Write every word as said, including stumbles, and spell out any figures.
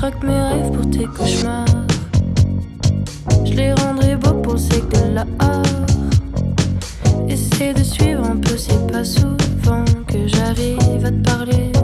troque mes rêves pour tes cauchemars. Je les rendrai beaux pour c'est que de l'art. Essaie de suivre un peu, c'est pas souvent que j'arrive à te parler.